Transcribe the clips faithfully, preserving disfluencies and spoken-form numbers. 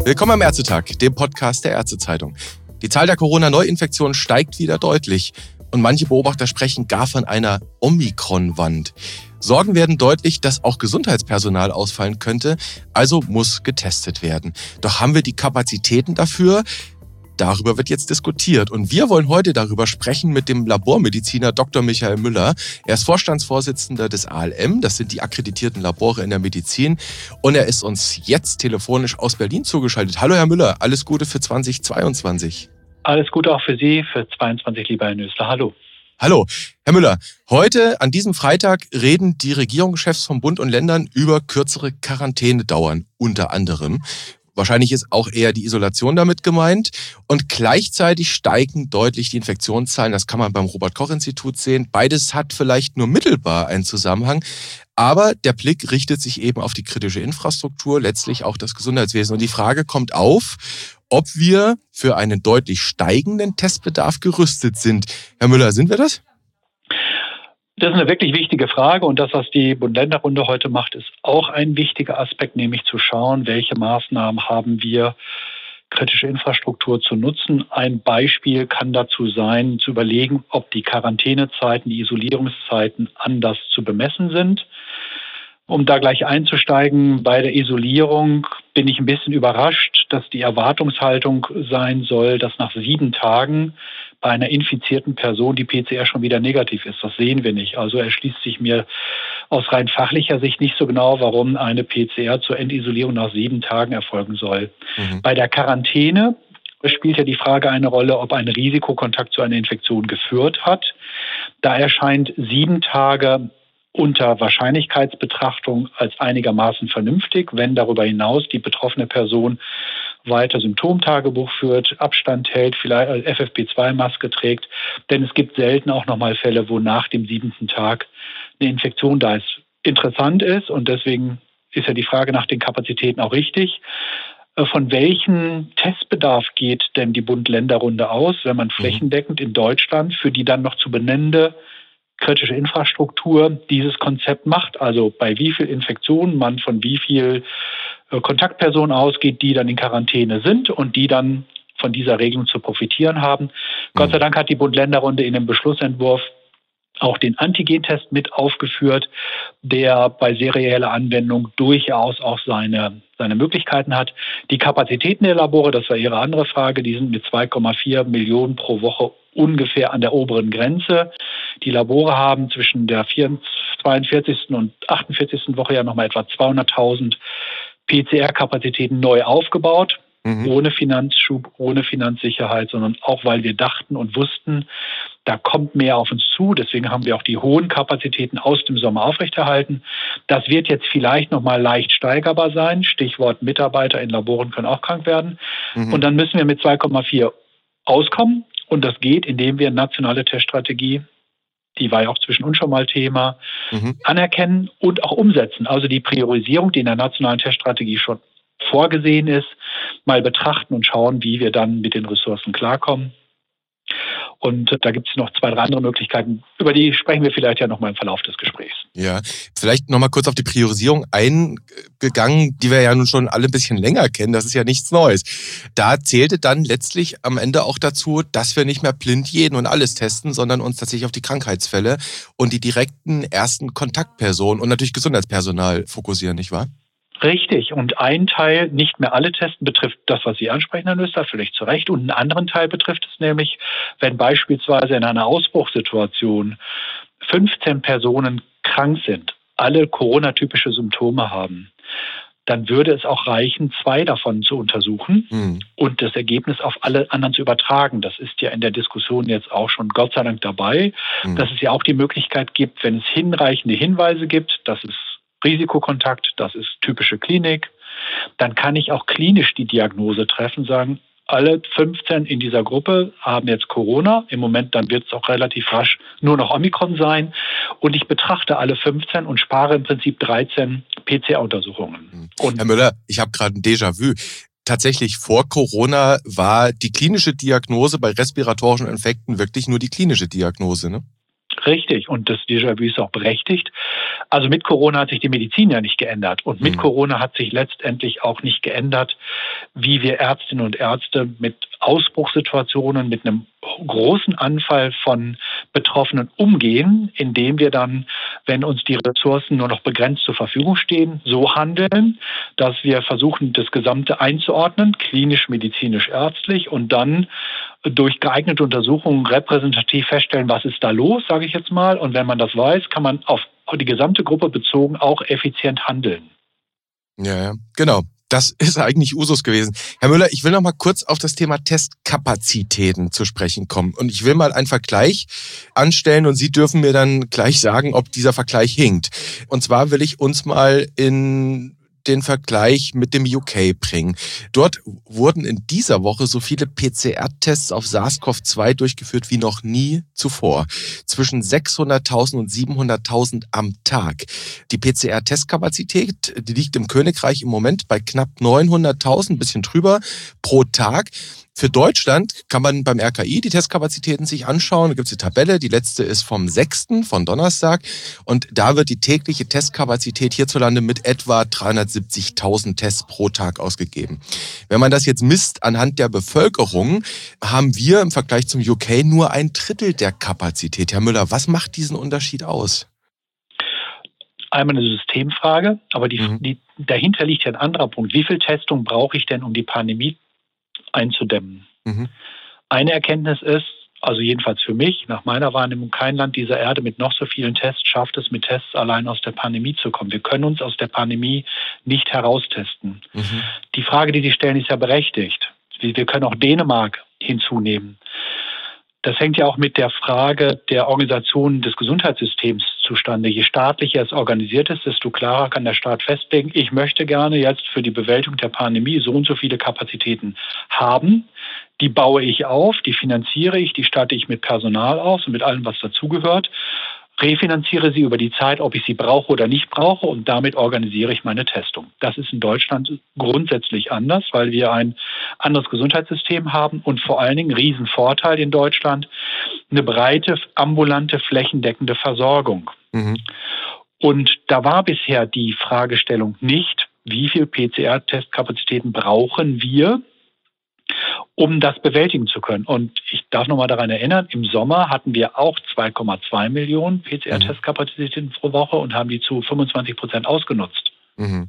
Willkommen am Ärztetag, dem Podcast der Ärztezeitung. Die Zahl der Corona-Neuinfektionen steigt wieder deutlich und manche Beobachter sprechen gar von einer Omikron-Wand. Sorgen werden deutlich, dass auch Gesundheitspersonal ausfallen könnte, also muss getestet werden. Doch haben wir die Kapazitäten dafür? Darüber wird jetzt diskutiert und wir wollen heute darüber sprechen mit dem Labormediziner Doktor Michael Müller. Er ist Vorstandsvorsitzender des A L M, das sind die akkreditierten Labore in der Medizin, und er ist uns jetzt telefonisch aus Berlin zugeschaltet. Hallo Herr Müller, alles Gute für zweitausendzweiundzwanzig. Alles Gute auch für Sie, für zweiundzwanzig, lieber Herr Nösler. Hallo. Hallo, Herr Müller. Heute, an diesem Freitag, reden die Regierungschefs von Bund und Ländern über kürzere Quarantänedauern, unter anderem. Wahrscheinlich ist auch eher die Isolation damit gemeint. Und gleichzeitig steigen deutlich die Infektionszahlen. Das kann man beim Robert-Koch-Institut sehen. Beides hat vielleicht nur mittelbar einen Zusammenhang. Aber der Blick richtet sich eben auf die kritische Infrastruktur, letztlich auch das Gesundheitswesen. Und die Frage kommt auf, ob wir für einen deutlich steigenden Testbedarf gerüstet sind. Herr Müller, sind wir das? Das ist eine wirklich wichtige Frage und das, was die Bund-Länder-Runde heute macht, ist auch ein wichtiger Aspekt, nämlich zu schauen, welche Maßnahmen haben wir, kritische Infrastruktur zu nutzen. Ein Beispiel kann dazu sein, zu überlegen, ob die Quarantänezeiten, die Isolierungszeiten anders zu bemessen sind. Um da gleich einzusteigen, bei der Isolierung bin ich ein bisschen überrascht, dass die Erwartungshaltung sein soll, dass nach sieben Tagen bei einer infizierten Person die P C R schon wieder negativ ist. Das sehen wir nicht. Also erschließt sich mir aus rein fachlicher Sicht nicht so genau, warum eine P C R zur Endisolierung nach sieben Tagen erfolgen soll. Mhm. Bei der Quarantäne spielt ja die Frage eine Rolle, ob ein Risikokontakt zu einer Infektion geführt hat. Da erscheint sieben Tage unter Wahrscheinlichkeitsbetrachtung als einigermaßen vernünftig, wenn darüber hinaus die betroffene Person weiter Symptomtagebuch führt, Abstand hält, vielleicht F F P zwei Maske trägt. Denn es gibt selten auch nochmal Fälle, wo nach dem siebenten Tag eine Infektion da ist. Interessant ist, und deswegen ist ja die Frage nach den Kapazitäten auch richtig, von welchem Testbedarf geht denn die Bund-Länder-Runde aus, wenn man flächendeckend in Deutschland für die dann noch zu benennende kritische Infrastruktur dieses Konzept macht, also bei wie viel Infektionen man von wie viel Kontaktpersonen ausgeht, die dann in Quarantäne sind und die dann von dieser Regelung zu profitieren haben. Mhm. Gott sei Dank hat die Bund-Länder-Runde in dem Beschlussentwurf auch den Antigentest mit aufgeführt, der bei serieller Anwendung durchaus auch seine, seine Möglichkeiten hat. Die Kapazitäten der Labore, das war Ihre andere Frage, die sind mit zwei Komma vier Millionen pro Woche ungefähr an der oberen Grenze. Die Labore haben zwischen der zweiundvierzigsten und achtundvierzigsten Woche ja nochmal etwa zweihunderttausend P C R-Kapazitäten neu aufgebaut, mhm. ohne Finanzschub, ohne Finanzsicherheit, sondern auch, weil wir dachten und wussten, da kommt mehr auf uns zu. Deswegen haben wir auch die hohen Kapazitäten aus dem Sommer aufrechterhalten. Das wird jetzt vielleicht nochmal leicht steigerbar sein. Stichwort Mitarbeiter in Laboren können auch krank werden. Mhm. Und dann müssen wir mit zwei Komma vier auskommen. Und das geht, indem wir nationale Teststrategie, die war ja auch zwischen uns schon mal Thema, mhm. anerkennen und auch umsetzen. Also die Priorisierung, die in der nationalen Teststrategie schon vorgesehen ist, mal betrachten und schauen, wie wir dann mit den Ressourcen klarkommen. Und da gibt es noch zwei, drei andere Möglichkeiten. Über die sprechen wir vielleicht ja nochmal im Verlauf des Gesprächs. Ja, vielleicht nochmal kurz auf die Priorisierung eingegangen, die wir ja nun schon alle ein bisschen länger kennen. Das ist ja nichts Neues. Da zählte dann letztlich am Ende auch dazu, dass wir nicht mehr blind jeden und alles testen, sondern uns tatsächlich auf die Krankheitsfälle und die direkten ersten Kontaktpersonen und natürlich Gesundheitspersonal fokussieren, nicht wahr? Richtig. Und ein Teil, nicht mehr alle testen, betrifft das, was Sie ansprechen, Herr Nöster, völlig zu Recht. Und einen anderen Teil betrifft es nämlich, wenn beispielsweise in einer Ausbruchssituation fünfzehn Personen krank sind, alle Corona-typische Symptome haben, dann würde es auch reichen, zwei davon zu untersuchen mhm. und das Ergebnis auf alle anderen zu übertragen. Das ist ja in der Diskussion jetzt auch schon Gott sei Dank dabei, mhm. dass es ja auch die Möglichkeit gibt, wenn es hinreichende Hinweise gibt, dass es Risikokontakt, das ist typische Klinik, dann kann ich auch klinisch die Diagnose treffen, sagen, alle fünfzehn in dieser Gruppe haben jetzt Corona. Im Moment, dann wird es auch relativ rasch nur noch Omikron sein. Und ich betrachte alle fünfzehn und spare im Prinzip dreizehn P C R-Untersuchungen. Und Herr Müller, ich habe gerade ein Déjà-vu. Tatsächlich vor Corona war die klinische Diagnose bei respiratorischen Infekten wirklich nur die klinische Diagnose, ne? Richtig, und das Déjà-vu ist auch berechtigt. Also mit Corona hat sich die Medizin ja nicht geändert und mit mhm. Corona hat sich letztendlich auch nicht geändert, wie wir Ärztinnen und Ärzte mit Ausbruchssituationen, mit einem großen Anfall von Betroffenen umgehen, indem wir dann, wenn uns die Ressourcen nur noch begrenzt zur Verfügung stehen, so handeln, dass wir versuchen, das Gesamte einzuordnen, klinisch, medizinisch, ärztlich und dann durch geeignete Untersuchungen repräsentativ feststellen, was ist da los, sage ich jetzt mal. Und wenn man das weiß, kann man auf die gesamte Gruppe bezogen auch effizient handeln. Ja, ja, genau. Das ist eigentlich Usus gewesen. Herr Müller, ich will noch mal kurz auf das Thema Testkapazitäten zu sprechen kommen. Und ich will mal einen Vergleich anstellen und Sie dürfen mir dann gleich sagen, ob dieser Vergleich hinkt. Und zwar will ich uns mal in den Vergleich mit dem U K bringen. Dort wurden in dieser Woche so viele P C R-Tests auf SARS-C o V zwei durchgeführt wie noch nie zuvor. Zwischen sechshunderttausend und siebenhunderttausend am Tag. Die P C R-Testkapazität, die liegt im Königreich im Moment bei knapp neunhunderttausend, ein bisschen drüber, pro Tag. Für Deutschland kann man beim R K I die Testkapazitäten sich anschauen. Da gibt es die Tabelle, die letzte ist vom sechsten von Donnerstag. Und da wird die tägliche Testkapazität hierzulande mit etwa dreihundertsiebzigtausend Tests pro Tag ausgegeben. Wenn man das jetzt misst anhand der Bevölkerung, haben wir im Vergleich zum U K nur ein Drittel der Kapazität. Herr Müller, was macht diesen Unterschied aus? Einmal eine Systemfrage, aber die, Mhm. die, dahinter liegt ja ein anderer Punkt. Wie viel Testung brauche ich denn, um die Pandemie einzudämmen? Mhm. Eine Erkenntnis ist, also jedenfalls für mich, nach meiner Wahrnehmung, kein Land dieser Erde mit noch so vielen Tests schafft es, mit Tests allein aus der Pandemie zu kommen. Wir können uns aus der Pandemie nicht heraustesten. Mhm. Die Frage, die Sie stellen, ist ja berechtigt. Wir können auch Dänemark hinzunehmen. Das hängt ja auch mit der Frage der Organisation des Gesundheitssystems zustande. Je staatlicher es organisiert ist, desto klarer kann der Staat festlegen, ich möchte gerne jetzt für die Bewältigung der Pandemie so und so viele Kapazitäten haben. Die baue ich auf, die finanziere ich, die statte ich mit Personal aus und mit allem, was dazugehört. Refinanziere sie über die Zeit, ob ich sie brauche oder nicht brauche und damit organisiere ich meine Testung. Das ist in Deutschland grundsätzlich anders, weil wir ein anderes Gesundheitssystem haben und vor allen Dingen Riesenvorteil in Deutschland, eine breite, ambulante, flächendeckende Versorgung. Mhm. Und da war bisher die Fragestellung nicht, wie viel P C R-Testkapazitäten brauchen wir, um das bewältigen zu können. Und ich darf noch mal daran erinnern, im Sommer hatten wir auch zwei Komma zwei Millionen P C R-Testkapazitäten pro Woche und haben die zu fünfundzwanzig Prozent ausgenutzt. Mhm.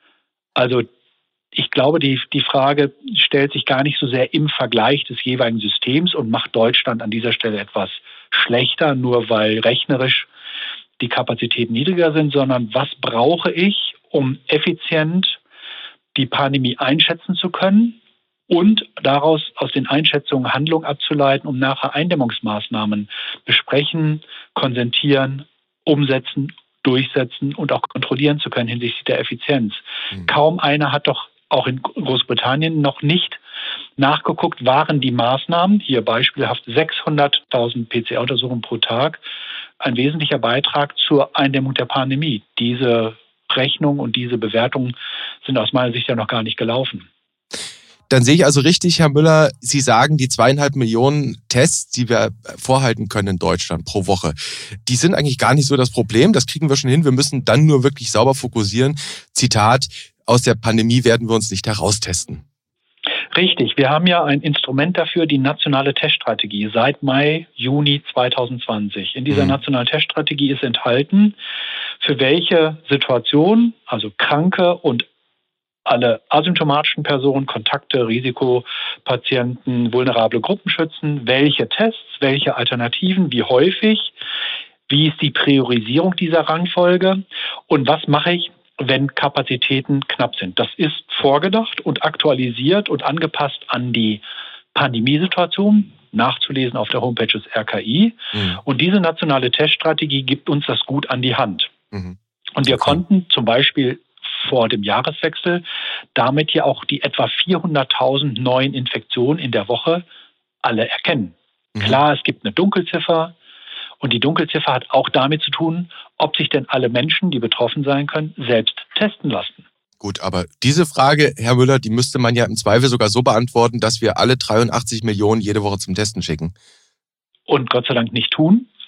Also ich glaube, die, die Frage stellt sich gar nicht so sehr im Vergleich des jeweiligen Systems und macht Deutschland an dieser Stelle etwas schlechter, nur weil rechnerisch die Kapazitäten niedriger sind, sondern was brauche ich, um effizient die Pandemie einschätzen zu können und daraus aus den Einschätzungen Handlung abzuleiten, um nachher Eindämmungsmaßnahmen besprechen, konsentieren, umsetzen, durchsetzen und auch kontrollieren zu können hinsichtlich der Effizienz. Mhm. Kaum einer hat doch auch in Großbritannien noch nicht nachgeguckt, waren die Maßnahmen, hier beispielhaft sechshunderttausend P C R-Untersuchungen pro Tag, ein wesentlicher Beitrag zur Eindämmung der Pandemie. Diese Rechnung und diese Bewertungen sind aus meiner Sicht ja noch gar nicht gelaufen. Dann sehe ich also richtig, Herr Müller, Sie sagen, die zweieinhalb Millionen Tests, die wir vorhalten können in Deutschland pro Woche, die sind eigentlich gar nicht so das Problem. Das kriegen wir schon hin. Wir müssen dann nur wirklich sauber fokussieren. Zitat, aus der Pandemie werden wir uns nicht heraustesten. Richtig. Wir haben ja ein Instrument dafür, die nationale Teststrategie seit Mai, Juni zweitausendzwanzig. In dieser mhm. nationalen Teststrategie ist enthalten, für welche Situation, also Kranke und alle asymptomatischen Personen, Kontakte, Risikopatienten, vulnerable Gruppen schützen, welche Tests, welche Alternativen, wie häufig, wie ist die Priorisierung dieser Rangfolge und was mache ich, wenn Kapazitäten knapp sind. Das ist vorgedacht und aktualisiert und angepasst an die Pandemiesituation, nachzulesen auf der Homepage des R K I. Mhm. Und diese nationale Teststrategie gibt uns das gut an die Hand. Mhm. Und wir okay. konnten zum Beispiel vor dem Jahreswechsel damit ja auch die etwa vierhunderttausend neuen Infektionen in der Woche alle erkennen. Mhm. Klar, es gibt eine Dunkelziffer und die Dunkelziffer hat auch damit zu tun, ob sich denn alle Menschen, die betroffen sein können, selbst testen lassen. Gut, aber diese Frage, Herr Müller, die müsste man ja im Zweifel sogar so beantworten, dass wir alle dreiundachtzig Millionen jede Woche zum Testen schicken. Und Gott sei Dank nicht tun.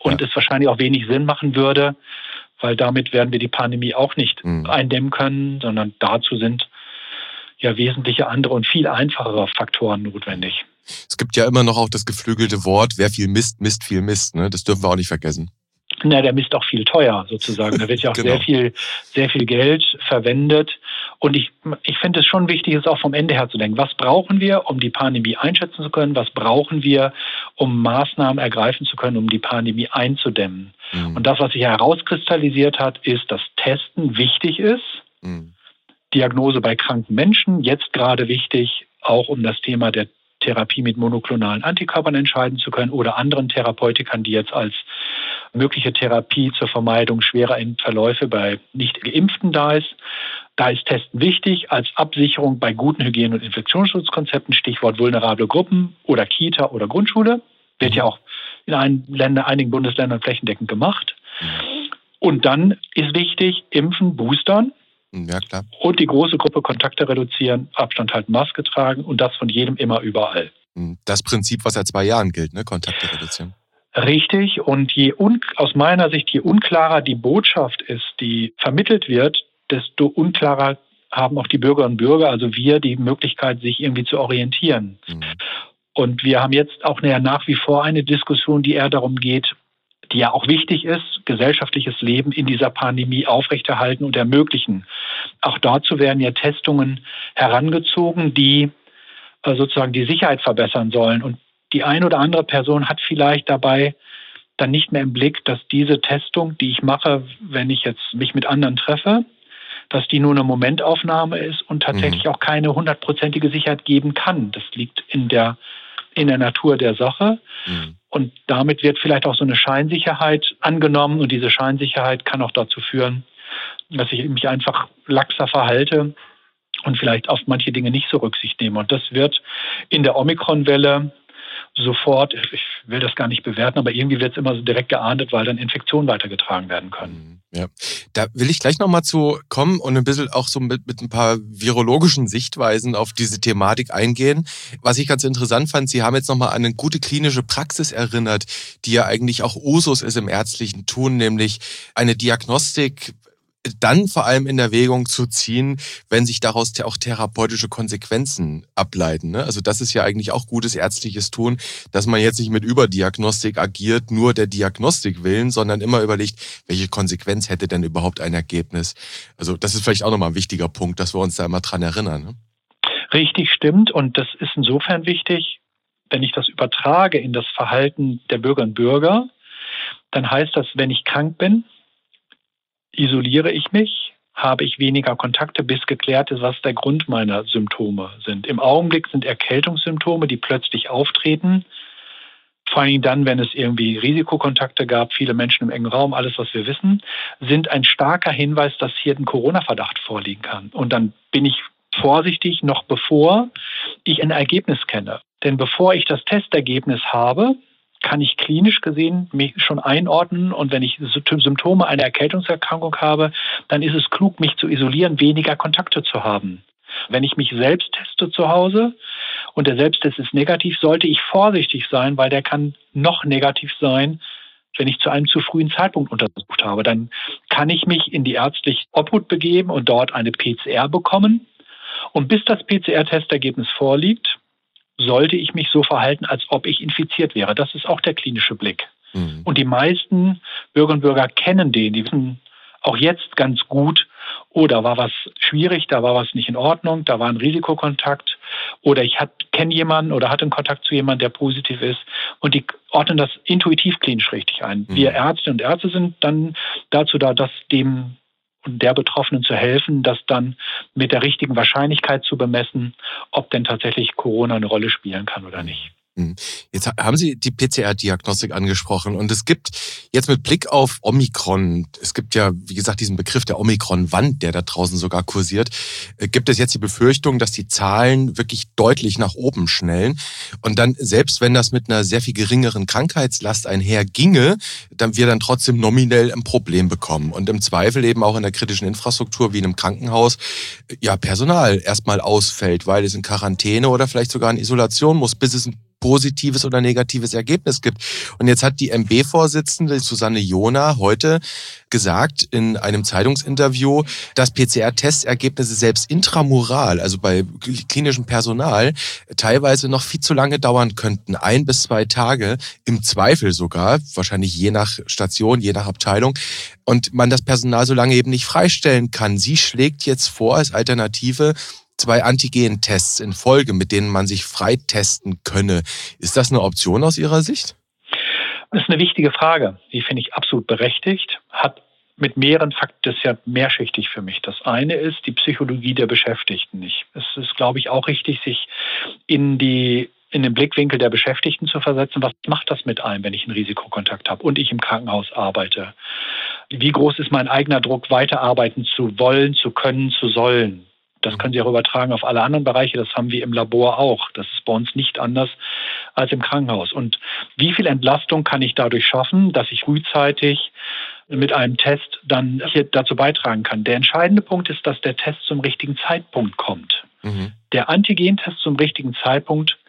und ja. es wahrscheinlich auch wenig Sinn machen würde, weil damit werden wir die Pandemie auch nicht mhm. eindämmen können, sondern dazu sind ja wesentliche andere und viel einfachere Faktoren notwendig. Es gibt ja immer noch auch das geflügelte Wort, wer viel misst, misst viel Mist. Ne? Das dürfen wir auch nicht vergessen. Na, der misst auch viel teuer sozusagen. Da wird ja auch genau. sehr viel, sehr viel Geld verwendet. Und ich, ich finde es schon wichtig, es auch vom Ende her zu denken. Was brauchen wir, um die Pandemie einschätzen zu können? Was brauchen wir, um Maßnahmen ergreifen zu können, um die Pandemie einzudämmen? Mhm. Und das, was sich herauskristallisiert hat, ist, dass Testen wichtig ist. Mhm. Diagnose bei kranken Menschen, jetzt gerade wichtig, auch um das Thema der Therapie mit monoklonalen Antikörpern entscheiden zu können oder anderen Therapeutikern, die jetzt als mögliche Therapie zur Vermeidung schwerer Verläufe bei Nicht-Geimpften da ist. Da ist Testen wichtig als Absicherung bei guten Hygiene- und Infektionsschutzkonzepten, Stichwort vulnerable Gruppen oder Kita oder Grundschule. Wird ja auch in einigen Bundesländern flächendeckend gemacht. Und dann ist wichtig, impfen, boostern. Ja, klar. Und die große Gruppe Kontakte reduzieren, Abstand halten, Maske tragen und das von jedem immer überall. Das Prinzip, was seit zwei Jahren gilt, ne? Kontakte reduzieren. Richtig. Und je un- aus meiner Sicht, je unklarer die Botschaft ist, die vermittelt wird, desto unklarer haben auch die Bürgerinnen und Bürger, also wir, die Möglichkeit, sich irgendwie zu orientieren. Mhm. Und wir haben jetzt auch nach wie vor eine Diskussion, die eher darum geht, die ja auch wichtig ist, gesellschaftliches Leben in dieser Pandemie aufrechterhalten und ermöglichen. Auch dazu werden ja Testungen herangezogen, die äh, sozusagen die Sicherheit verbessern sollen. Und die eine oder andere Person hat vielleicht dabei dann nicht mehr im Blick, dass diese Testung, die ich mache, wenn ich jetzt mich mit anderen treffe, dass die nur eine Momentaufnahme ist und tatsächlich mhm. auch keine hundertprozentige Sicherheit geben kann. Das liegt in der, in der Natur der Sache. Mhm. Und damit wird vielleicht auch so eine Scheinsicherheit angenommen. Und diese Scheinsicherheit kann auch dazu führen, dass ich mich einfach laxer verhalte und vielleicht auf manche Dinge nicht so Rücksicht nehme. Und das wird in der Omikron-Welle sofort, ich will das gar nicht bewerten, aber irgendwie wird es immer so direkt geahndet, weil dann Infektionen weitergetragen werden können. Ja, da will ich gleich nochmal zu kommen und ein bisschen auch so mit, mit ein paar virologischen Sichtweisen auf diese Thematik eingehen. Was ich ganz interessant fand, Sie haben jetzt nochmal an eine gute klinische Praxis erinnert, die ja eigentlich auch Usus ist im ärztlichen Tun, nämlich eine Diagnostik dann vor allem in Erwägung zu ziehen, wenn sich daraus auch therapeutische Konsequenzen ableiten. Ne? Also das ist ja eigentlich auch gutes ärztliches Tun, dass man jetzt nicht mit Überdiagnostik agiert, nur der Diagnostik willen, sondern immer überlegt, welche Konsequenz hätte denn überhaupt ein Ergebnis. Also das ist vielleicht auch nochmal ein wichtiger Punkt, dass wir uns da immer dran erinnern. Ne? Richtig, stimmt. Und das ist insofern wichtig, wenn ich das übertrage in das Verhalten der Bürgerinnen und Bürger, dann heißt das, wenn ich krank bin, isoliere ich mich, habe ich weniger Kontakte, bis geklärt ist, was der Grund meiner Symptome sind. Im Augenblick sind Erkältungssymptome, die plötzlich auftreten, vor allem dann, wenn es irgendwie Risikokontakte gab, viele Menschen im engen Raum, alles, was wir wissen, sind ein starker Hinweis, dass hier ein Corona-Verdacht vorliegen kann. Und dann bin ich vorsichtig, noch bevor ich ein Ergebnis kenne. Denn bevor ich das Testergebnis habe, kann ich klinisch gesehen mich schon einordnen. Und wenn ich Symptome einer Erkältungserkrankung habe, dann ist es klug, mich zu isolieren, weniger Kontakte zu haben. Wenn ich mich selbst teste zu Hause und der Selbsttest ist negativ, sollte ich vorsichtig sein, weil der kann noch negativ sein, wenn ich zu einem zu frühen Zeitpunkt untersucht habe. Dann kann ich mich in die ärztliche Obhut begeben und dort eine P C R bekommen. Und bis das P C R-Testergebnis vorliegt, sollte ich mich so verhalten, als ob ich infiziert wäre. Das ist auch der klinische Blick. Mhm. Und die meisten Bürgerinnen und Bürger kennen den. Die wissen auch jetzt ganz gut, oh, da war was schwierig, da war was nicht in Ordnung, da war ein Risikokontakt oder ich kenne jemanden oder hatte einen Kontakt zu jemandem, der positiv ist. Und die ordnen das intuitiv klinisch richtig ein. Mhm. Wir Ärzte und Ärzte sind dann dazu da, dass dem und der Betroffenen zu helfen, das dann mit der richtigen Wahrscheinlichkeit zu bemessen, ob denn tatsächlich Corona eine Rolle spielen kann oder nicht. Jetzt haben Sie die P C R-Diagnostik angesprochen und es gibt jetzt mit Blick auf Omikron, es gibt ja, wie gesagt, diesen Begriff der Omikron-Wand, der da draußen sogar kursiert, gibt es jetzt die Befürchtung, dass die Zahlen wirklich deutlich nach oben schnellen und dann, selbst wenn das mit einer sehr viel geringeren Krankheitslast einherginge, dann wir dann trotzdem nominell ein Problem bekommen und im Zweifel eben auch in der kritischen Infrastruktur wie in einem Krankenhaus ja Personal erstmal ausfällt, weil es in Quarantäne oder vielleicht sogar in Isolation muss, bis es ein positives oder negatives Ergebnis gibt. Und jetzt hat die M B-Vorsitzende Susanne Jona heute gesagt in einem Zeitungsinterview, dass P C R-Testergebnisse selbst intramural, also bei klinischem Personal, teilweise noch viel zu lange dauern könnten. Ein bis zwei Tage, im Zweifel sogar, wahrscheinlich je nach Station, je nach Abteilung. Und man das Personal so lange eben nicht freistellen kann. Sie schlägt jetzt vor als Alternative zwei Antigen-Tests in Folge, mit denen man sich freitesten könne. Ist das eine Option aus Ihrer Sicht? Das ist eine wichtige Frage. Die finde ich absolut berechtigt. Hat mit mehreren Fakten, das ist ja mehrschichtig für mich. Das eine ist die Psychologie der Beschäftigten. Es ist, glaube ich, auch richtig, sich in die in den Blickwinkel der Beschäftigten zu versetzen. Was macht das mit einem, wenn ich einen Risikokontakt habe und ich im Krankenhaus arbeite? Wie groß ist mein eigener Druck, weiterarbeiten zu wollen, zu können, zu sollen? Das können Sie auch übertragen auf alle anderen Bereiche. Das haben wir im Labor auch. Das ist bei uns nicht anders als im Krankenhaus. Und wie viel Entlastung kann ich dadurch schaffen, dass ich frühzeitig mit einem Test dann hier dazu beitragen kann? Der entscheidende Punkt ist, dass der Test zum richtigen Zeitpunkt kommt. Mhm. Der Antigentest zum richtigen Zeitpunkt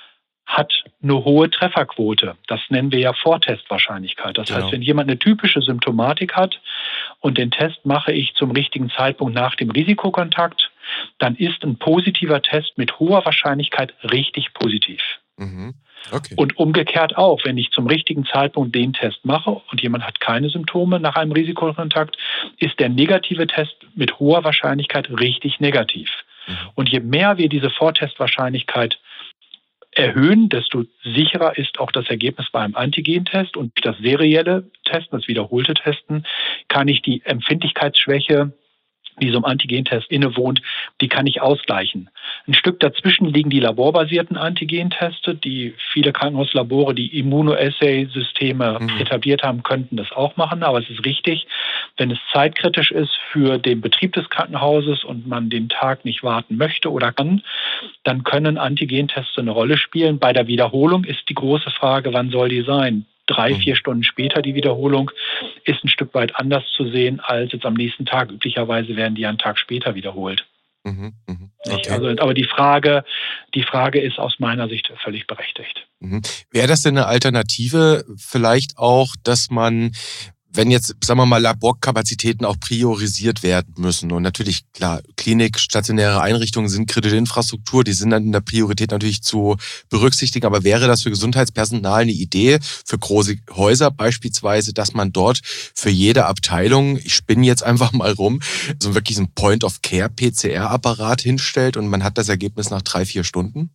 hat eine hohe Trefferquote. Das nennen wir ja Vortestwahrscheinlichkeit. Das genau. heißt, wenn jemand eine typische Symptomatik hat und den Test mache ich zum richtigen Zeitpunkt nach dem Risikokontakt, dann ist ein positiver Test mit hoher Wahrscheinlichkeit richtig positiv. Mhm. Okay. Und umgekehrt auch, wenn ich zum richtigen Zeitpunkt den Test mache und jemand hat keine Symptome nach einem Risikokontakt, ist der negative Test mit hoher Wahrscheinlichkeit richtig negativ. Mhm. Und je mehr wir diese Vortestwahrscheinlichkeit erhöhen, desto sicherer ist auch das Ergebnis bei einem Antigentest. Und durch das serielle Testen, das wiederholte Testen, kann ich die Empfindlichkeitsschwäche, die so einem Antigentest innewohnt, die kann ich ausgleichen. Ein Stück dazwischen liegen die laborbasierten Antigenteste, die viele Krankenhauslabore, die Immunoassay-Systeme mhm. etabliert haben, könnten das auch machen. Aber es ist richtig, wenn es zeitkritisch ist für den Betrieb des Krankenhauses und man den Tag nicht warten möchte oder kann, dann können Antigentests eine Rolle spielen. Bei der Wiederholung ist die große Frage, wann soll die sein? Drei, vier Stunden später die Wiederholung ist ein Stück weit anders zu sehen als jetzt am nächsten Tag. Üblicherweise werden die einen Tag später wiederholt. Mhm, mh. Okay. Also, aber die Frage, die Frage ist aus meiner Sicht völlig berechtigt. Mhm. Wäre das denn eine Alternative vielleicht auch, dass man, wenn jetzt, sagen wir mal, Laborkapazitäten auch priorisiert werden müssen und natürlich, klar, Klinik, stationäre Einrichtungen sind kritische Infrastruktur, die sind dann in der Priorität natürlich zu berücksichtigen, aber wäre das für Gesundheitspersonal eine Idee, für große Häuser beispielsweise, dass man dort für jede Abteilung, ich spinne jetzt einfach mal rum, so wirklich einen Point-of-Care-P C R-Apparat hinstellt und man hat das Ergebnis nach drei, vier Stunden?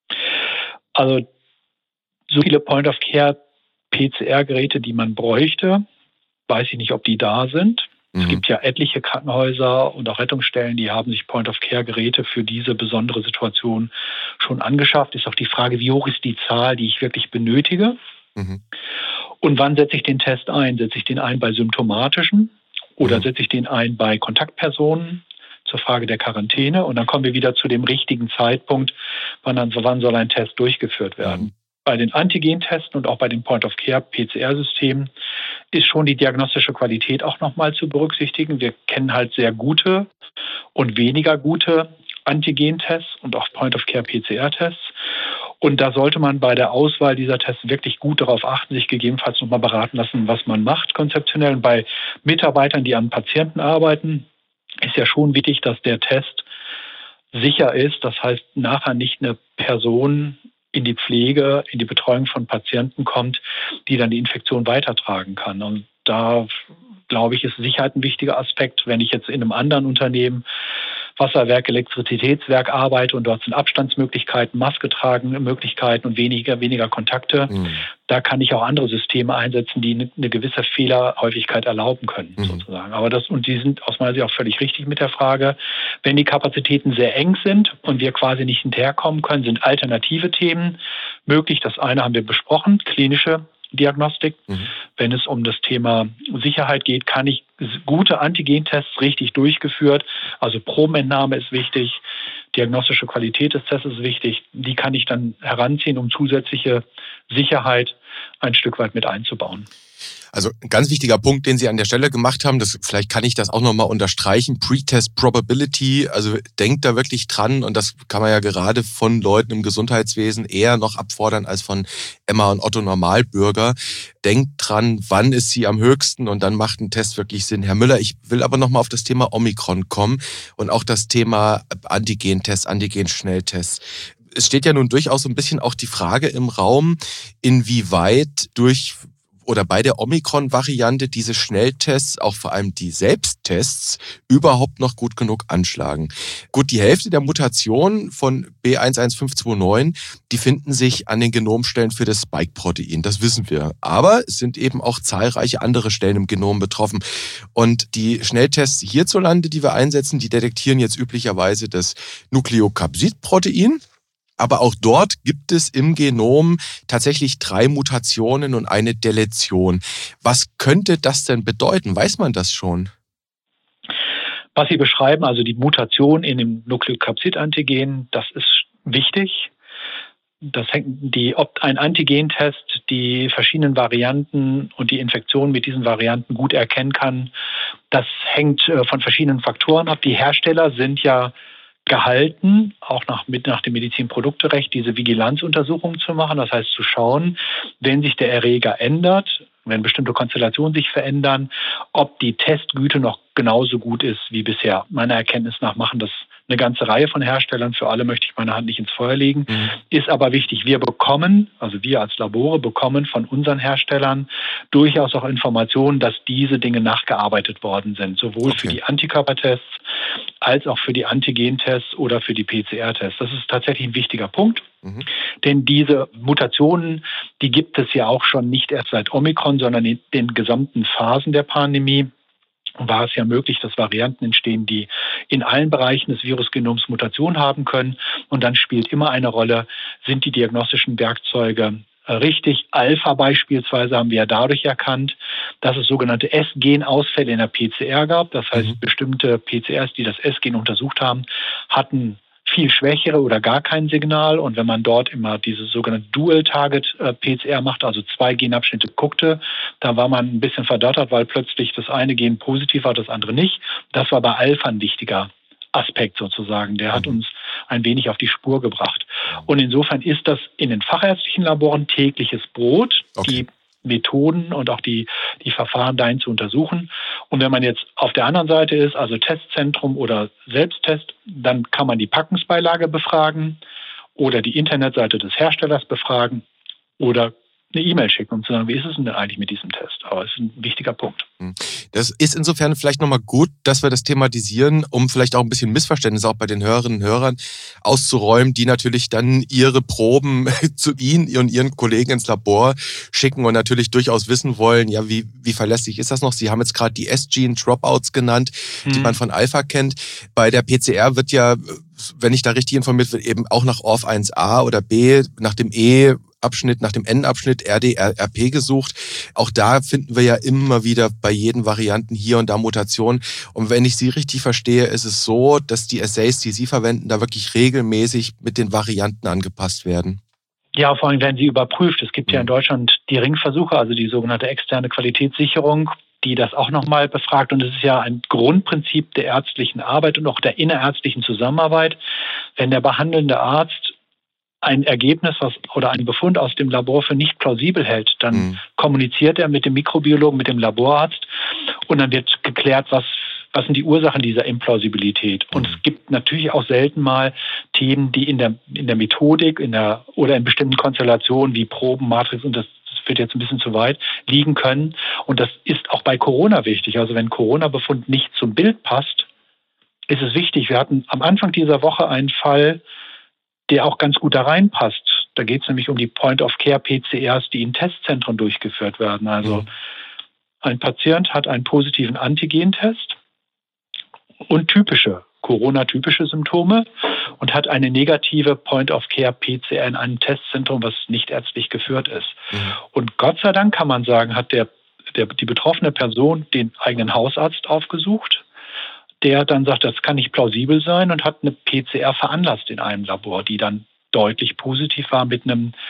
Also so viele Point-of-Care-P C R-Geräte, die man bräuchte, weiß ich nicht, ob die da sind. Mhm. Es gibt ja etliche Krankenhäuser und auch Rettungsstellen, die haben sich Point-of-Care-Geräte für diese besondere Situation schon angeschafft. Ist auch die Frage, wie hoch ist die Zahl, die ich wirklich benötige? Mhm. Und wann setze ich den Test ein? Setze ich den ein bei symptomatischen oder mhm. setze ich den ein bei Kontaktpersonen? Zur Frage der Quarantäne. Und dann kommen wir wieder zu dem richtigen Zeitpunkt, wann, dann, wann soll ein Test durchgeführt werden. Mhm. Bei den Antigentesten und auch bei den Point-of-Care-P C R-Systemen ist schon die diagnostische Qualität auch nochmal zu berücksichtigen. Wir kennen halt sehr gute und weniger gute Antigentests und auch Point-of-Care-P C R-Tests. Und da sollte man bei der Auswahl dieser Tests wirklich gut darauf achten, sich gegebenenfalls nochmal beraten lassen, was man macht konzeptionell. Und bei Mitarbeitern, die an Patienten arbeiten, ist ja schon wichtig, dass der Test sicher ist. Das heißt, nachher nicht eine Person in die Pflege, in die Betreuung von Patienten kommt, die dann die Infektion weitertragen kann. Und da, glaube ich, ist Sicherheit ein wichtiger Aspekt. Wenn ich jetzt in einem anderen Unternehmen, Wasserwerk, Elektrizitätswerk arbeite und dort sind Abstandsmöglichkeiten, Maske tragen Möglichkeiten und weniger, weniger Kontakte, mhm. da kann ich auch andere Systeme einsetzen, die eine, eine gewisse Fehlerhäufigkeit erlauben können, mhm. sozusagen. Aber das, und die sind aus meiner Sicht auch völlig richtig mit der Frage, wenn die Kapazitäten sehr eng sind und wir quasi nicht hinterherkommen können, sind alternative Themen möglich. Das eine haben wir besprochen, klinische Diagnostik. Mhm. Wenn es um das Thema Sicherheit geht, kann ich gute Antigentests richtig durchgeführt, also Probenentnahme ist wichtig, diagnostische Qualität des Tests ist wichtig, die kann ich dann heranziehen, um zusätzliche Sicherheit ein Stück weit mit einzubauen. Also ein ganz wichtiger Punkt, den Sie an der Stelle gemacht haben, das, vielleicht kann ich das auch nochmal unterstreichen, Pre-Test Probability, also denkt da wirklich dran, und das kann man ja gerade von Leuten im Gesundheitswesen eher noch abfordern als von Emma und Otto Normalbürger. Denkt dran, wann ist sie am höchsten, und dann macht ein Test wirklich Sinn. Herr Müller, ich will aber nochmal auf das Thema Omikron kommen und auch das Thema Antigen-Test, Antigen-Schnelltest. Es steht ja nun durchaus so ein bisschen auch die Frage im Raum, inwieweit durch oder bei der Omikron-Variante diese Schnelltests, auch vor allem die Selbsttests, überhaupt noch gut genug anschlagen. Gut, die Hälfte der Mutationen von B eins eins fünf zwei neun, die finden sich an den Genomstellen für das Spike-Protein, das wissen wir. Aber es sind eben auch zahlreiche andere Stellen im Genom betroffen. Und die Schnelltests hierzulande, die wir einsetzen, die detektieren jetzt üblicherweise das Nukleokapsid-Protein. Aber auch dort gibt es im Genom tatsächlich drei Mutationen und eine Deletion. Was könnte das denn bedeuten? Weiß man das schon? Was Sie beschreiben, also die Mutation in dem Nukleokapsid-Antigen, das ist wichtig. Das hängt die, ob ein Antigentest die verschiedenen Varianten und die Infektion mit diesen Varianten gut erkennen kann, das hängt von verschiedenen Faktoren ab. Die Hersteller sind ja gehalten, auch nach, mit, nach dem Medizinprodukterecht, diese Vigilanzuntersuchungen zu machen. Das heißt, zu schauen, wenn sich der Erreger ändert, wenn bestimmte Konstellationen sich verändern, ob die Testgüte noch genauso gut ist wie bisher. Meiner Erkenntnis nach machen das eine ganze Reihe von Herstellern. Für alle möchte ich meine Hand nicht ins Feuer legen. Mhm. Ist aber wichtig, wir bekommen, also wir als Labore bekommen von unseren Herstellern durchaus auch Informationen, dass diese Dinge nachgearbeitet worden sind. Sowohl okay. für die Antikörpertests als auch für die Antigentests oder für die P C R-Tests. Das ist tatsächlich ein wichtiger Punkt. Mhm. Denn diese Mutationen, die gibt es ja auch schon nicht erst seit Omikron, sondern in den gesamten Phasen der Pandemie war es ja möglich, dass Varianten entstehen, die in allen Bereichen des Virusgenoms Mutationen haben können. Und dann spielt immer eine Rolle, sind die diagnostischen Werkzeuge richtig. Alpha beispielsweise haben wir ja dadurch erkannt, dass es sogenannte S-Gen-Ausfälle in der P C R gab. Das heißt, mhm. bestimmte P C Rs, die das S-Gen untersucht haben, hatten viel schwächere oder gar kein Signal. Und wenn man dort immer diese sogenannte Dual-Target-P C R macht, also zwei Genabschnitte guckte, da war man ein bisschen verdattert, weil plötzlich das eine Gen positiv war, das andere nicht. Das war bei Alpha ein wichtiger Aspekt sozusagen. Der hat uns ein wenig auf die Spur gebracht. Und insofern ist das in den fachärztlichen Laboren tägliches Brot, okay. die Methoden und auch die, die Verfahren dahin zu untersuchen. Und wenn man jetzt auf der anderen Seite ist, also Testzentrum oder Selbsttest, dann kann man die Packungsbeilage befragen oder die Internetseite des Herstellers befragen oder eine E-Mail schicken, um zu sagen, wie ist es denn eigentlich mit diesem Test? Aber es ist ein wichtiger Punkt. Das ist insofern vielleicht nochmal gut, dass wir das thematisieren, um vielleicht auch ein bisschen Missverständnisse auch bei den Hörerinnen und Hörern auszuräumen, die natürlich dann ihre Proben zu Ihnen und Ihren Kollegen ins Labor schicken und natürlich durchaus wissen wollen, ja, wie, wie verlässlich ist das noch? Sie haben jetzt gerade die S-Gene-Dropouts genannt, hm. die man von Alpha kennt. Bei der P C R wird ja, wenn ich da richtig informiert bin, eben auch nach O R F eins a oder B, nach dem E Abschnitt, nach dem N-Abschnitt R D, R P gesucht. Auch da finden wir ja immer wieder bei jeden Varianten hier und da Mutationen. Und wenn ich Sie richtig verstehe, ist es so, dass die Assays, die Sie verwenden, da wirklich regelmäßig mit den Varianten angepasst werden. Ja, vor allem werden sie überprüft. Es gibt ja in Deutschland die Ringversuche, also die sogenannte externe Qualitätssicherung, die das auch nochmal befragt. Und es ist ja ein Grundprinzip der ärztlichen Arbeit und auch der innerärztlichen Zusammenarbeit. Wenn der behandelnde Arzt ein Ergebnis was, oder einen Befund aus dem Labor für nicht plausibel hält, dann mhm. kommuniziert er mit dem Mikrobiologen, mit dem Laborarzt und dann wird geklärt, was, was sind die Ursachen dieser Implausibilität. Mhm. Und es gibt natürlich auch selten mal Themen, die in der, in der Methodik in der, oder in bestimmten Konstellationen wie Proben, Matrix und das führt jetzt ein bisschen zu weit, liegen können. Und das ist auch bei Corona wichtig. Also wenn Corona-Befund nicht zum Bild passt, ist es wichtig. Wir hatten am Anfang dieser Woche einen Fall, der auch ganz gut da reinpasst. Da geht es nämlich um die Point-of-Care-P C Rs, die in Testzentren durchgeführt werden. Also mhm. ein Patient hat einen positiven Antigentest und typische, Corona-typische Symptome und hat eine negative Point-of-Care-P C R in einem Testzentrum, was nicht ärztlich geführt ist. Mhm. Und Gott sei Dank kann man sagen, hat der, der, die betroffene Person den eigenen Hausarzt aufgesucht, der dann sagt, das kann nicht plausibel sein und hat eine P C R veranlasst in einem Labor, die dann deutlich positiv war mit einem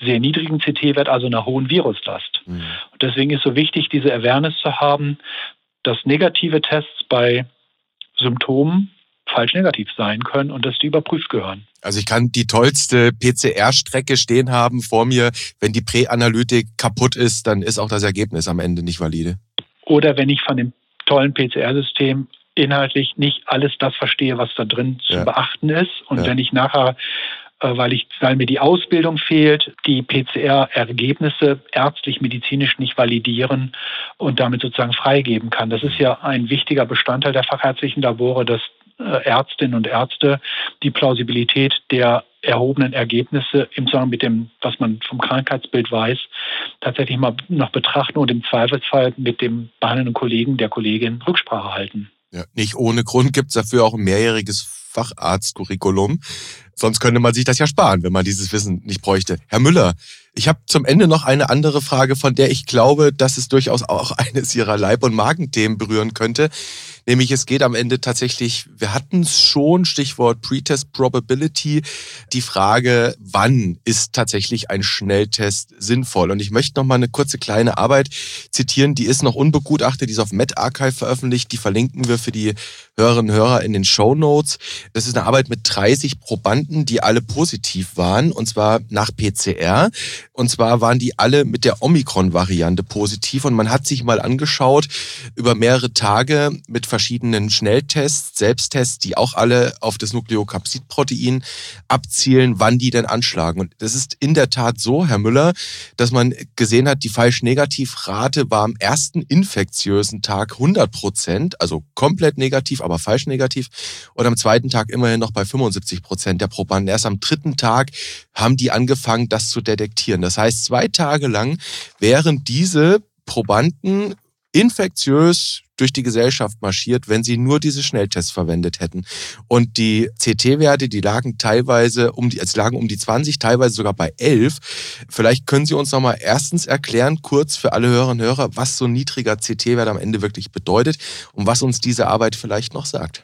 sehr niedrigen C T-Wert, also einer hohen Viruslast. Mhm. Und deswegen ist so wichtig, diese Awareness zu haben, dass negative Tests bei Symptomen falsch negativ sein können und dass die überprüft gehören. Also ich kann die tollste P C R-Strecke stehen haben vor mir. Wenn die Präanalytik kaputt ist, dann ist auch das Ergebnis am Ende nicht valide. Oder wenn ich von dem tollen P C R-System inhaltlich nicht alles das verstehe, was da drin zu ja. beachten ist. Und ja. wenn ich nachher, weil ich, weil mir die Ausbildung fehlt, die P C R-Ergebnisse ärztlich-medizinisch nicht validieren und damit sozusagen freigeben kann. Das ist ja ein wichtiger Bestandteil der fachärztlichen Labore, dass Ärztinnen und Ärzte die Plausibilität der erhobenen Ergebnisse im Zusammenhang mit dem, was man vom Krankheitsbild weiß, tatsächlich mal noch betrachten und im Zweifelsfall mit dem behandelnden Kollegen, der Kollegin Rücksprache halten. Ja, nicht ohne Grund gibt es dafür auch ein mehrjähriges Facharztcurriculum. Sonst könnte man sich das ja sparen, wenn man dieses Wissen nicht bräuchte. Herr Müller, ich habe zum Ende noch eine andere Frage, von der ich glaube, dass es durchaus auch eines Ihrer Leib- und Magenthemen berühren könnte. Nämlich es geht am Ende tatsächlich, wir hatten es schon, Stichwort Pretest Probability, die Frage, wann ist tatsächlich ein Schnelltest sinnvoll? Und ich möchte noch mal eine kurze kleine Arbeit zitieren, die ist noch unbegutachtet, die ist auf medArchive veröffentlicht, die verlinken wir für die Hörerinnen und Hörer in den Shownotes. Das ist eine Arbeit mit dreißig Probanden, die alle positiv waren, und zwar nach P C R. Und zwar waren die alle mit der Omikron-Variante positiv und man hat sich mal angeschaut über mehrere Tage mit verschiedenen Schnelltests, Selbsttests, die auch alle auf das Nukleokapsid-Protein abzielen, wann die denn anschlagen. Und das ist in der Tat so, Herr Müller, dass man gesehen hat, die Falsch-Negativ-Rate war am ersten infektiösen Tag hundert Prozent, also komplett negativ, aber falsch negativ. Und am zweiten Tag immerhin noch bei fünfundsiebzig Prozent der Probanden. Erst am dritten Tag haben die angefangen, das zu detektieren. Das heißt, zwei Tage lang wären diese Probanden infektiös durch die Gesellschaft marschiert, wenn sie nur diese Schnelltests verwendet hätten. Und die C T-Werte, die lagen teilweise um die, also lagen um die zwanzig, teilweise sogar bei elf. Vielleicht können Sie uns noch mal erstens erklären, kurz für alle Hörerinnen und Hörer, was so ein niedriger C T-Wert am Ende wirklich bedeutet und was uns diese Arbeit vielleicht noch sagt.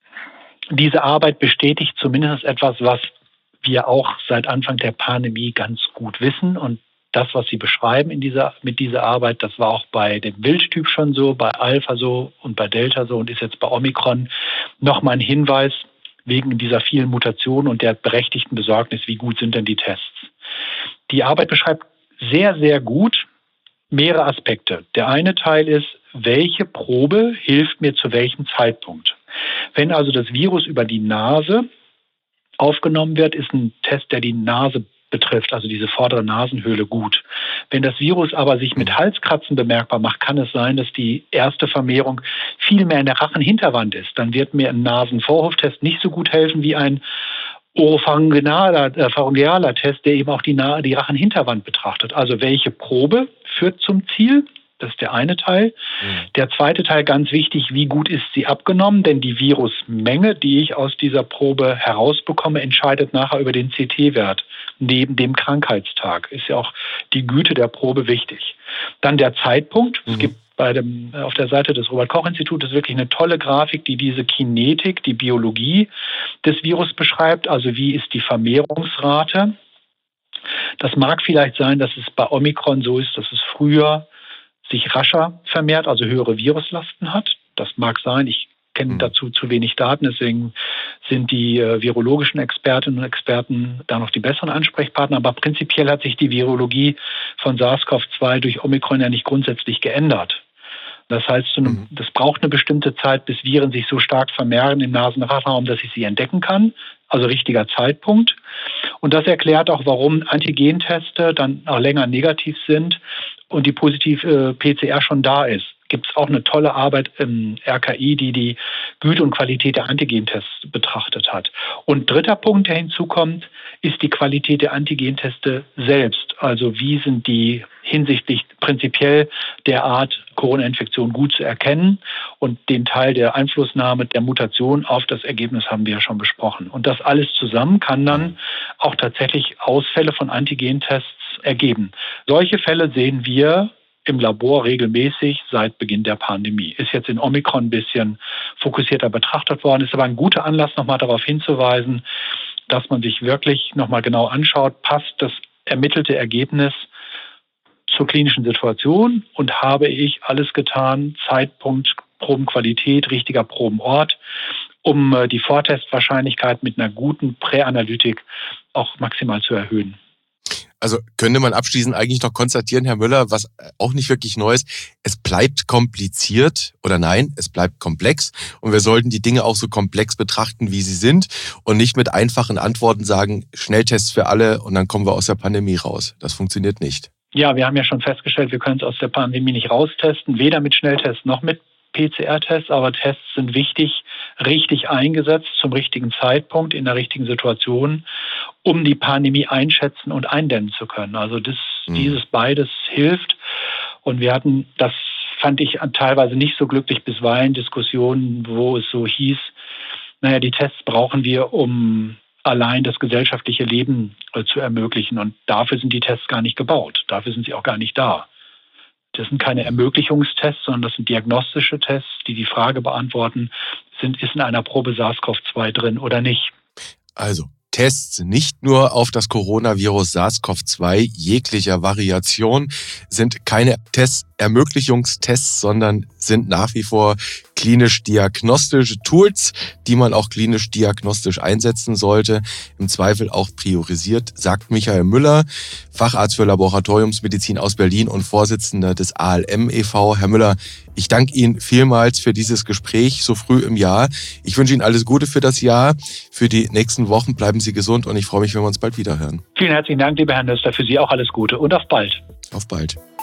Diese Arbeit bestätigt zumindest etwas, was wir auch seit Anfang der Pandemie ganz gut wissen. Und das, was Sie beschreiben in dieser, mit dieser Arbeit, das war auch bei dem Wildtyp schon so, bei Alpha so und bei Delta so und ist jetzt bei Omikron nochmal ein Hinweis wegen dieser vielen Mutationen und der berechtigten Besorgnis, wie gut sind denn die Tests. Die Arbeit beschreibt sehr, sehr gut mehrere Aspekte. Der eine Teil ist, welche Probe hilft mir zu welchem Zeitpunkt. Wenn also das Virus über die Nase aufgenommen wird, ist ein Test, der die Nase betrifft, also diese vordere Nasenhöhle, gut. Wenn das Virus aber sich mit Halskratzen bemerkbar macht, kann es sein, dass die erste Vermehrung viel mehr in der Rachenhinterwand ist. Dann wird mir ein Nasenvorhoftest nicht so gut helfen wie ein oropharyngealer äh, pharyngealer Test, der eben auch die, Na- die Rachenhinterwand betrachtet. Also welche Probe führt zum Ziel? Das ist der eine Teil. Mhm. Der zweite Teil, ganz wichtig, wie gut ist sie abgenommen? Denn die Virusmenge, die ich aus dieser Probe herausbekomme, entscheidet nachher über den C T-Wert. Neben dem Krankheitstag ist ja auch die Güte der Probe wichtig. Dann der Zeitpunkt. Mhm. Es gibt bei dem, auf der Seite des Robert-Koch-Institutes wirklich eine tolle Grafik, die diese Kinetik, die Biologie des Virus beschreibt. Also wie ist die Vermehrungsrate? Das mag vielleicht sein, dass es bei Omikron so ist, dass es früher sich rascher vermehrt, also höhere Viruslasten hat. Das mag sein. Ich kenne dazu zu wenig Daten, deswegen sind die äh, virologischen Expertinnen und Experten da noch die besseren Ansprechpartner. Aber prinzipiell hat sich die Virologie von SARS-CoV zwei durch Omikron ja nicht grundsätzlich geändert. Das heißt, das braucht eine bestimmte Zeit, bis Viren sich so stark vermehren im Nasenrachenraum, dass ich sie entdecken kann. Also richtiger Zeitpunkt. Und das erklärt auch, warum Antigenteste dann auch länger negativ sind und die positive P C R schon da ist. Gibt es auch eine tolle Arbeit im R K I, die die Güte und Qualität der Antigentests betrachtet hat. Und dritter Punkt, der hinzukommt, ist die Qualität der Antigenteste selbst. Also wie sind die hinsichtlich prinzipiell der Art Corona-Infektion gut zu erkennen, und den Teil der Einflussnahme der Mutation auf das Ergebnis haben wir ja schon besprochen. Und das alles zusammen kann dann auch tatsächlich Ausfälle von Antigentests ergeben. Solche Fälle sehen wir im Labor regelmäßig seit Beginn der Pandemie. Ist jetzt in Omikron ein bisschen fokussierter betrachtet worden, ist aber ein guter Anlass, nochmal darauf hinzuweisen, dass man sich wirklich nochmal genau anschaut, passt das ermittelte Ergebnis zur klinischen Situation und habe ich alles getan, Zeitpunkt, Probenqualität, richtiger Probenort, um die Vortestwahrscheinlichkeit mit einer guten Präanalytik auch maximal zu erhöhen. Also könnte man abschließend eigentlich noch konstatieren, Herr Müller, was auch nicht wirklich neu ist, es bleibt kompliziert oder nein, es bleibt komplex und wir sollten die Dinge auch so komplex betrachten, wie sie sind und nicht mit einfachen Antworten sagen, Schnelltests für alle und dann kommen wir aus der Pandemie raus. Das funktioniert nicht. Ja, wir haben ja schon festgestellt, wir können es aus der Pandemie nicht raustesten, weder mit Schnelltests noch mit P C R-Tests, aber Tests sind wichtig, richtig eingesetzt zum richtigen Zeitpunkt, in der richtigen Situation, um die Pandemie einschätzen und eindämmen zu können. Also das, mhm. dieses beides hilft. Und wir hatten, das fand ich teilweise nicht so glücklich, bisweilen Diskussionen, wo es so hieß, naja, die Tests brauchen wir, um allein das gesellschaftliche Leben äh, zu ermöglichen. Und dafür sind die Tests gar nicht gebaut. Dafür sind sie auch gar nicht da. Das sind keine Ermöglichungstests, sondern das sind diagnostische Tests, die die Frage beantworten, sind, ist in einer Probe SARS-C o V zwei drin oder nicht. Also Tests nicht nur auf das Coronavirus SARS-C o V zwei jeglicher Variation sind keine Tests, Ermöglichungstests, sondern sind nach wie vor klinisch-diagnostische Tools, die man auch klinisch-diagnostisch einsetzen sollte, im Zweifel auch priorisiert, sagt Michael Müller, Facharzt für Laboratoriumsmedizin aus Berlin und Vorsitzender des A L M e V. Herr Müller, ich danke Ihnen vielmals für dieses Gespräch so früh im Jahr. Ich wünsche Ihnen alles Gute für das Jahr, für die nächsten Wochen. Bleiben Sie gesund und ich freue mich, wenn wir uns bald wieder hören. Vielen herzlichen Dank, lieber Herr Nöster, für Sie auch alles Gute und auf bald. Auf bald.